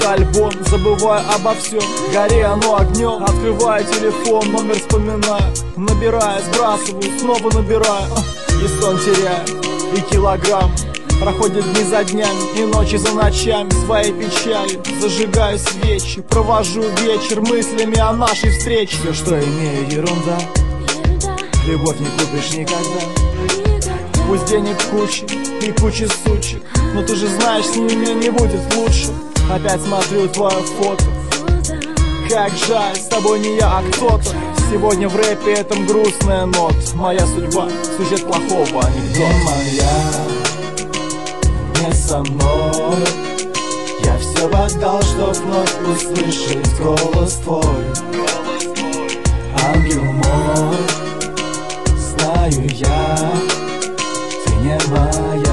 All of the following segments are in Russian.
альбом, забываю обо всем, гори оно огнем. Открываю телефон, номер вспоминаю, набираю, сбрасываю, снова набираю, и сон теряю, и килограмм. Проходят дни за днями и ночи за ночами, своей печалью зажигаю свечи, провожу вечер мыслями о нашей встрече. Все, что имею, ерунда, любовь не купишь никогда. Пусть денег куча и куча сучек, но ты же знаешь, с ними не будет лучше. Опять смотрю твое фото, как жаль, с тобой не я, а кто-то. Сегодня в рэпе этом грустная нота. Моя судьба, сюжет плохого анекдота. Не моя, не со мной. Я все отдал, чтоб вновь услышать голос твой. Ангел мой, знаю я, ты не моя.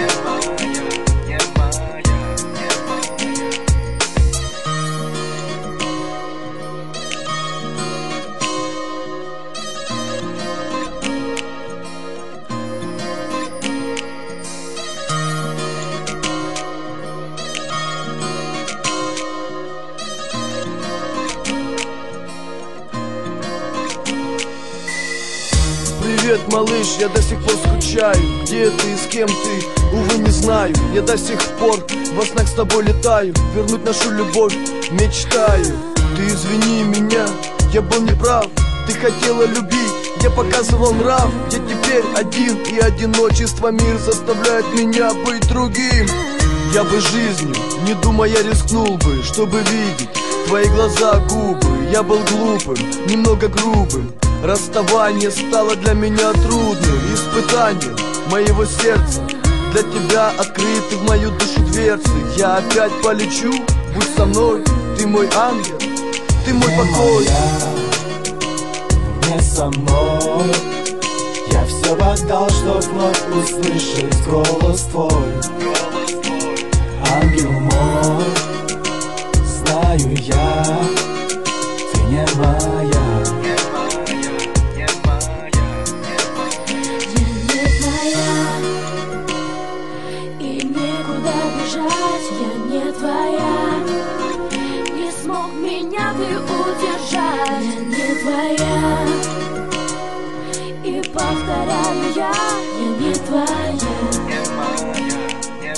Привет, малыш, я до сих пор скучаю. Где ты и с кем ты, увы, не знаю. Я до сих пор во снах с тобой летаю. Вернуть нашу любовь мечтаю. Ты извини меня, я был неправ. Ты хотела любить, я показывал нрав. Я теперь один, и одиночество мир заставляет меня быть другим. Я бы жизнью, не думая, рискнул бы, чтобы видеть твои глаза, губы. Я был глупым, немного грубым. Расставание стало для меня трудным испытанием моего сердца. Для тебя открыты в мою душу дверцы. Я опять полечу, будь со мной. Ты мой ангел, ты мой покой. Не со мной. Я все отдал, чтоб вновь услышать голос твой. Ангел мой, знаю я, ты не моя. Не смог меня ты удержать. Я не твоя. И повторяю я не твоя. Не моя, не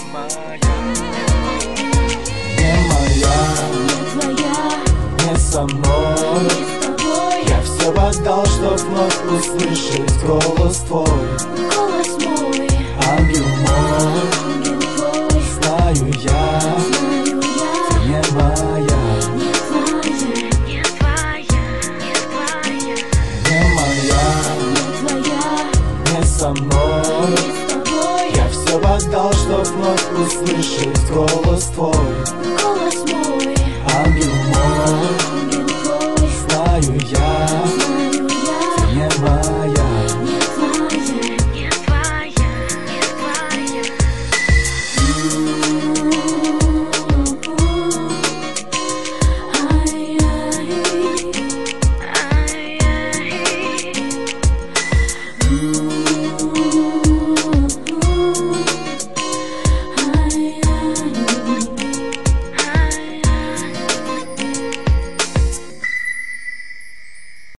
твоя. не со мной. Не с тобой. Я все отдал, чтоб вновь услышать голос твой. Голос мой. Ангел мой, Ангел твой. знаю я, ты не моя. Не твоя. Не твоя. Не твоя. Не моя, Не твоя. не со мной. Не с тобой. Я все отдал, чтоб вновь услышать голос твой.